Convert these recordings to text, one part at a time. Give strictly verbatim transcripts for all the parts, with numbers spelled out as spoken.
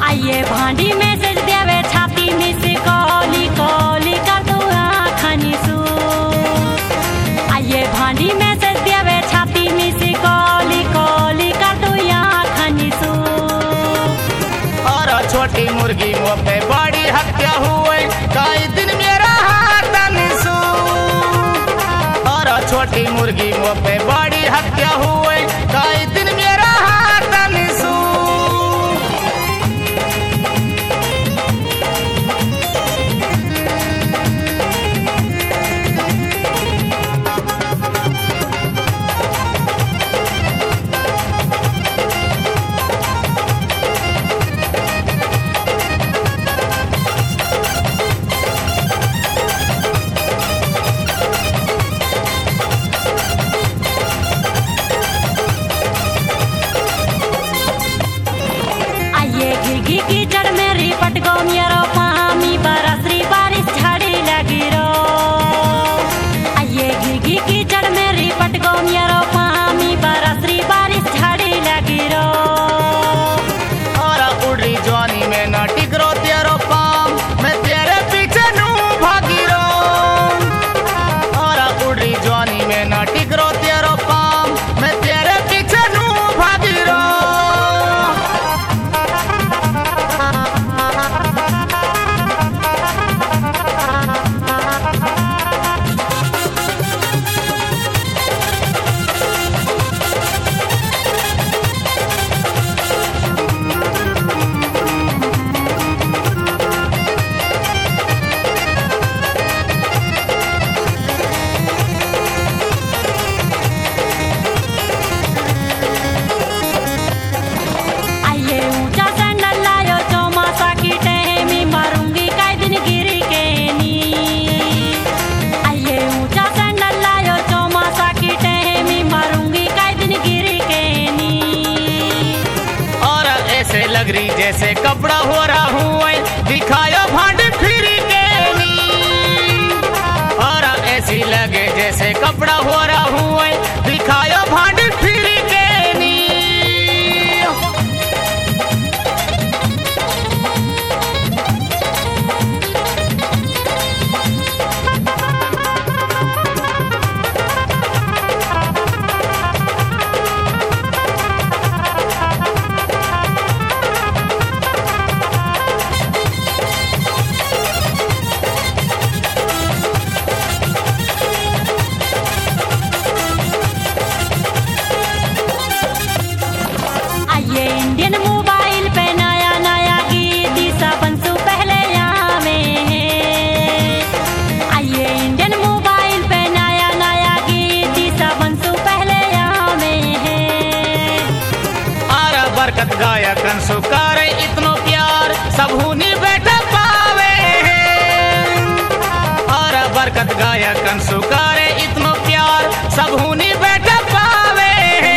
आइए भांडी मैसेज देवे छाती मिस कॉली कॉली कर दू आखनी सू आइए भांडी मैसेज देवे छाती मिस कॉली कॉली कर दू आखनी सू। और छोटी मुर्गी मुँह पे बड़ी हत्या हुए कई दिन मेरा हाथ निसू। और छोटी मुर्गी मुँह पे बड़ी हत्या हुए कई दिन मेरा हाथ निसू। घी कीचड़ में रिपट गो मेरो पामी बरसरी बारिश झाड़ी लगी रो। आइए घी घी कीचड़ में रिपट गो मेरो पामी बरसरी बारिश झाड़ी लगी रो। और उड़ी जवानी में न टिकरो तेरो पाम मैं तेरे पीछे नू भागी रो। और उड़ी जवानी में न टिकरो तेरो पाम मैं तेरे पीछे नू भागी रो। लगरी जैसे कपड़ा हो रहा हूँ दिखायो भांड फिरी के नी। और ऐसी लगे जैसे कपड़ा हो रहा हूँ दिखायो भांड फिरी के नी। इंडियन मोबाइल पे नया नया गीत सबनसु पहले आवे हैं। आइए इंडियन मोबाइल पे नया नया गीत सबनसु पहले आवे हैं। और बरकत गाया कंसु करे इतनो प्यार सबहुनी बैठा पावे हैं। और बरकत गाया कंसु करे इतनो प्यार सबहुनी बैठा पावे हैं।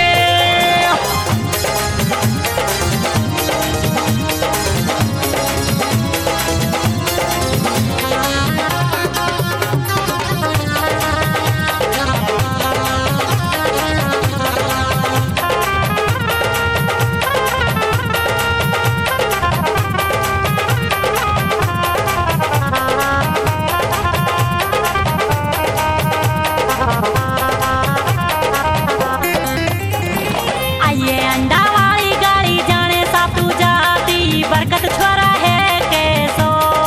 बरकत छोरा है कैसो।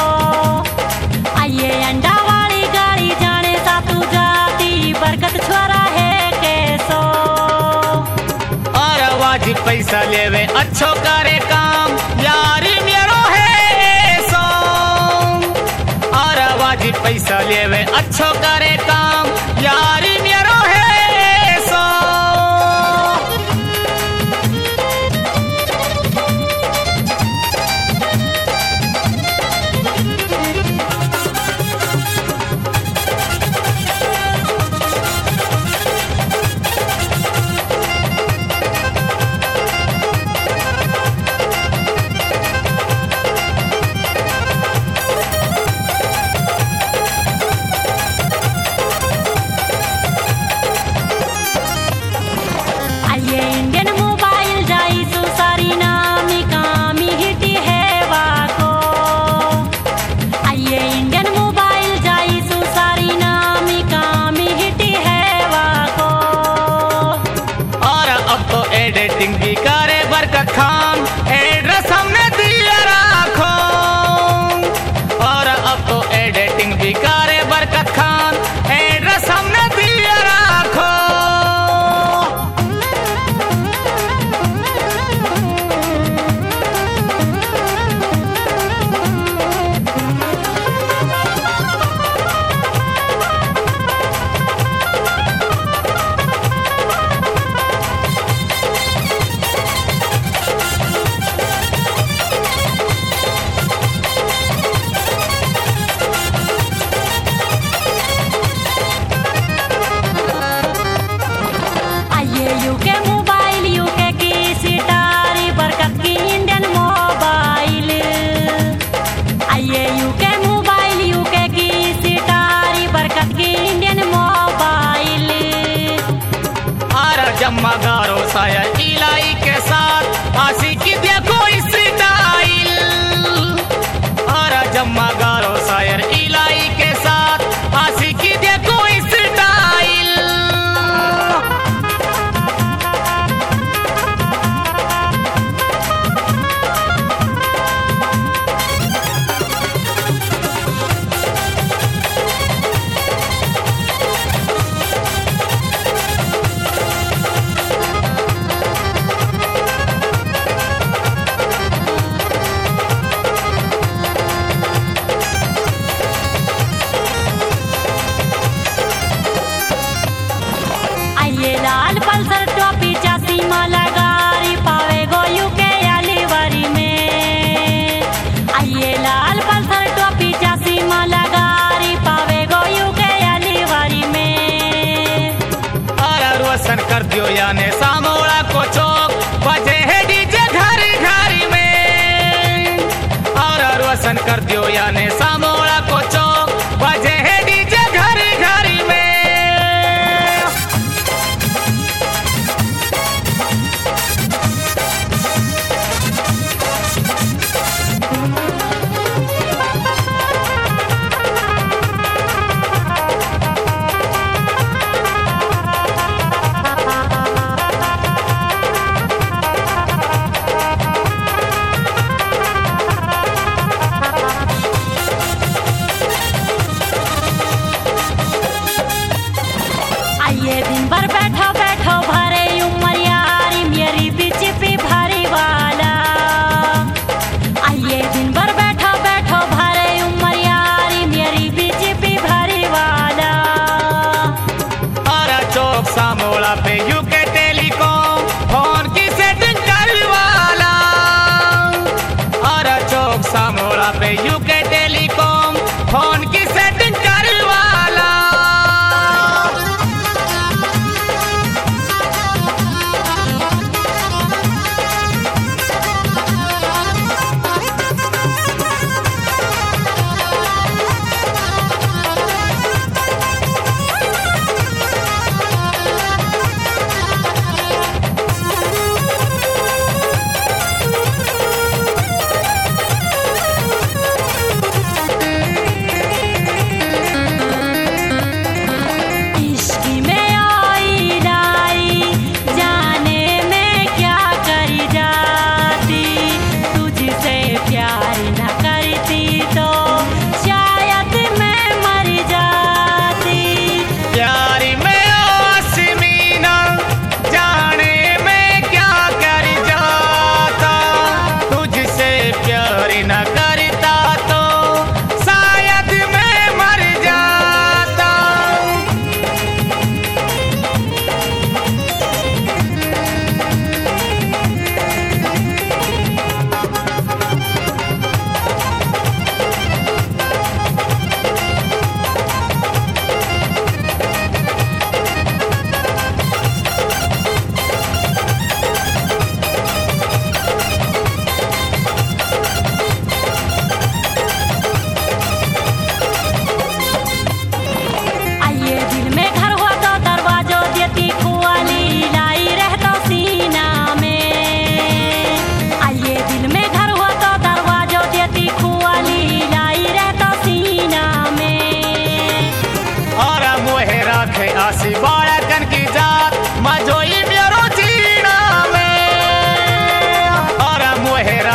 आइए अंडा वाली गाड़ी जाने सा तू जाती बरकत छोरा है कैसो। और वाजिब पैसा लेवे अच्छो करे काम यारी मेरो है सो। और वाजिब पैसा लेवे अच्छो करे काम यारी मेरो है सो।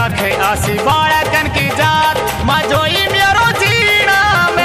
रखे आसी बालकन की जात मजोई मेरो जीना में।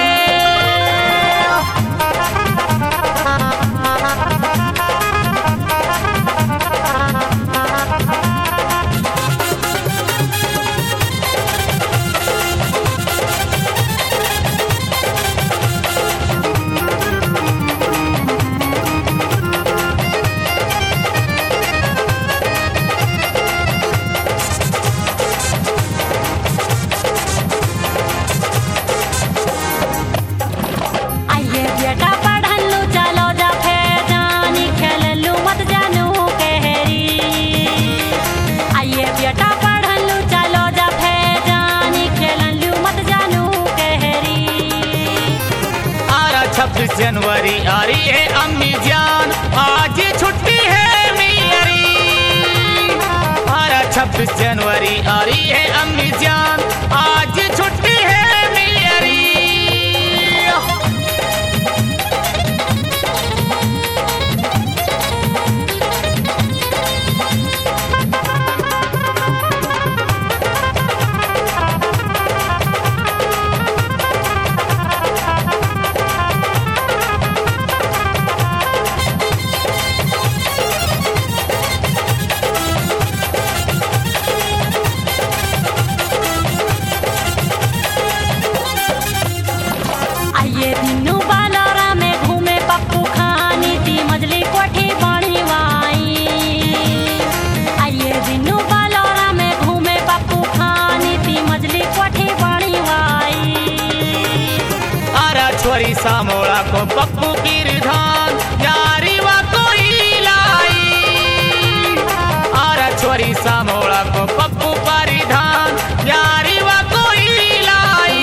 छब्बीस जनवरी आ रही है अम्मी जान, आज ये छुट्टी है मेरी। अरे छब्बीस जनवरी आ रही है अम्मी जान, आज ये छुट्टी है मेरी। छोरी सामोड़ा को पप्पू की रिधान यारी वा कोई लाई। आरा छोरी सामोड़ा को पप्पू परिधान यारी वा कोई लाई।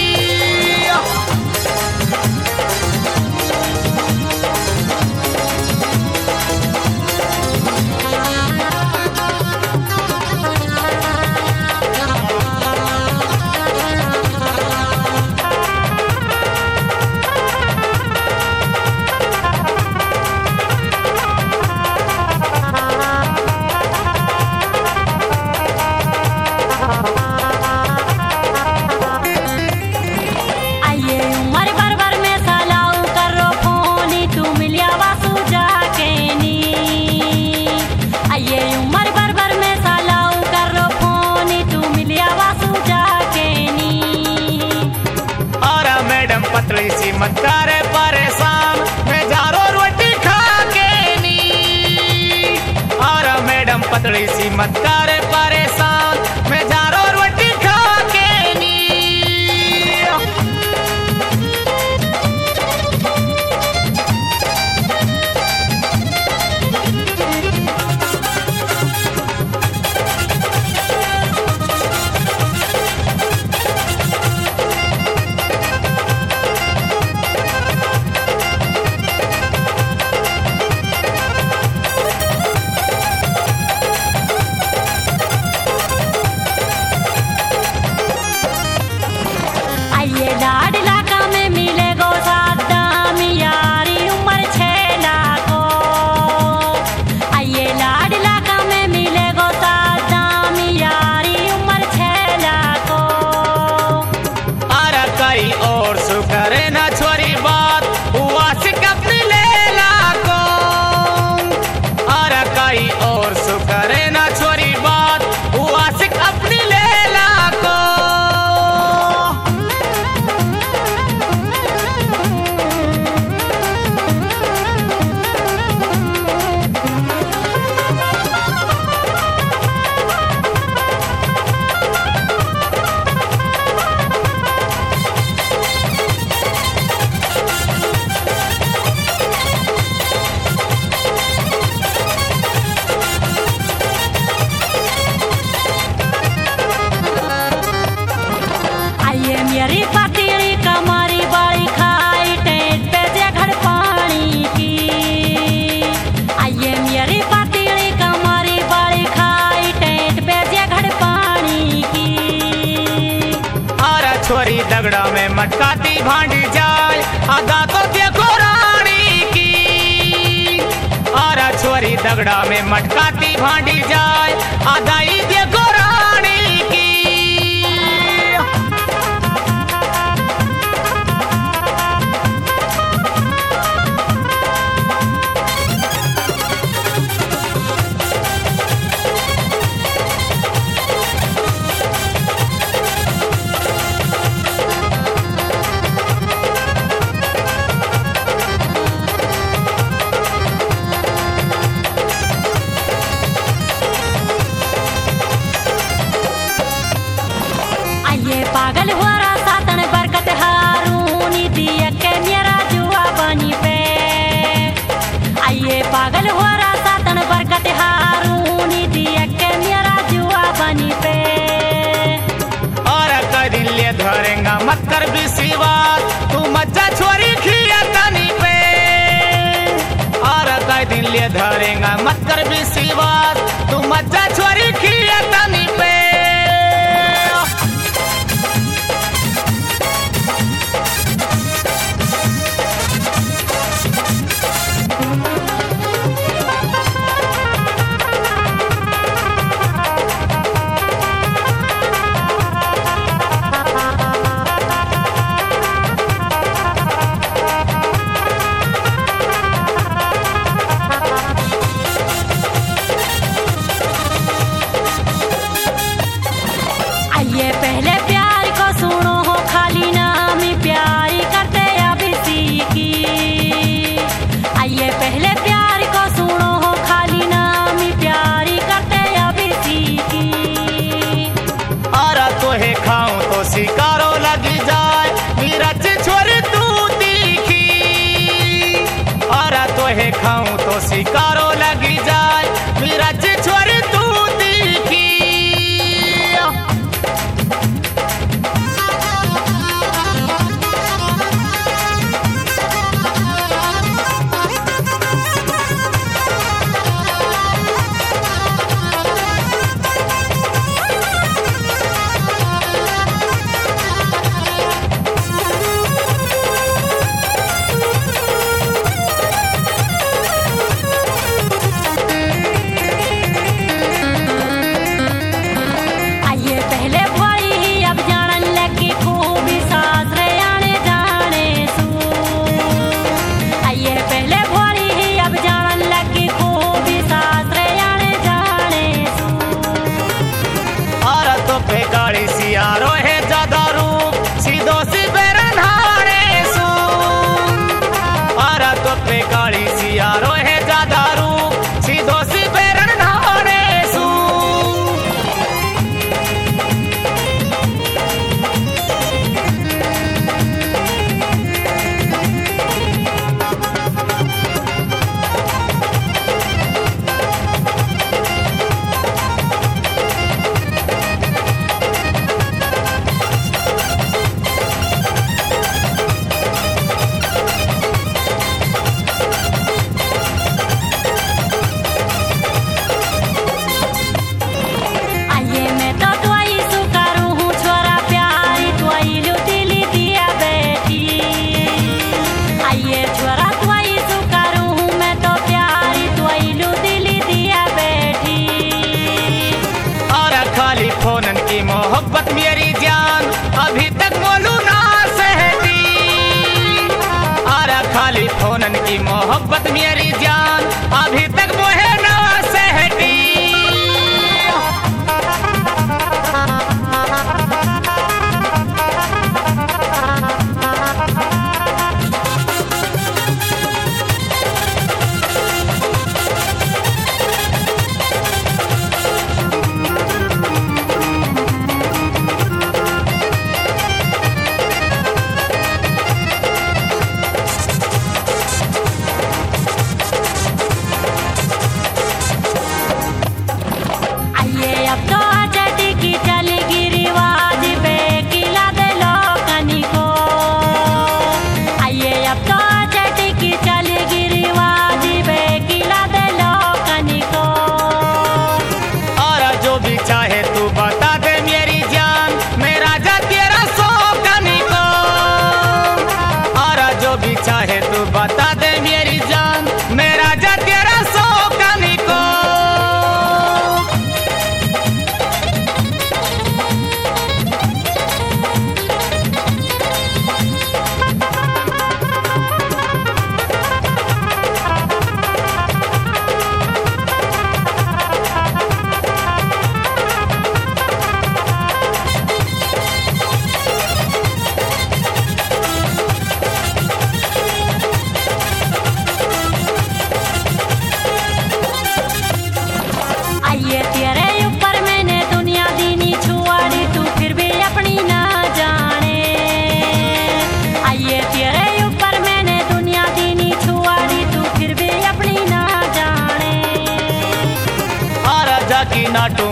पतली सी मत करे परेशान, मैं जारो रोटी खा के नी। और मैडम पतली सी मत करे परेशान, मैं जारो रोटी खा के नी। करे ना छोरी बात हुआ से अपनी लेला को। और कई और सु करे ना छोरी बात हुआ से अपनी लेला को। मेरी पतीली कमरी बड़ी खाई टेंट पे जगड़ पानी की। आइए मेरी पतीली कमरी बड़ी खाई टेंट पे जगड़ पानी की। और छोरी दगड़ा में मटकाती भांडी जाए आधा तो देखो रानी की। और छोरी दगड़ा में मटकाती भांडी जाए आधा ही देखो रानी की। मत कर विश्वास, तू मज्जा छोरी खिया तनी पे। और कई दिन ले धरेगा मत कर विश्वास, तू मज्जा छोरी खिया तनी पे। आइए पहले प्यार को सुनो हो, खाली नाम ही प्यारी करते अभी सीखी। आइए पहले प्यार को सुनो हो, खाली नाम ही प्यारी करते अभी सीखी। और तो है खाऊं तो शिकारो लगी जाए, नीरज छोरी तू तीखी। और तो है खाऊं तो शिकारो लगी जाए, नीरज छोरी तू तीखी। आइए पहले भोरी ही अब जानन लगी खूब सास रे आने जाने सू। आइए पहले भोरी ही अब जानन लगी खूब सास रे आने जाने सू। और तो पे गाड़ी सियारो है ज्यादा रूप, सीधो सी बेरनहारे सू। और तो पे गाड़ी सियारो है ज्यादा रूप, सीधो सी बेरनहारे सू। आइए मैं तो तुआई सुकारू हूँ छोरा प्यारी, तुआई लो दिली दिया बेटी। आइए छोरा तुआई सुकारू हूँ मैं तो प्यारी, तुआई लो दिली दिया बेटी। और खाली फोनन की मोहब्बत मेरी जान अभी तक बोलू ना सहती। और खाली फोनन की मोहब्बत मेरी जान अभी तक मोहे ना सहती। आइए अब तो चटी की चलेगी रिवाज पे किला दे लोकनी को। आइए अब तो चटी की चलेगी रिवाज पे किला दे लोकनी को। और जो भी चाहे तू बता दे मेरी जान, मेरा जा तेरा सौकनी को। और जो भी चाहे तू बता दे मेरी जान, मेरा जा तेरा सौकनी को। ना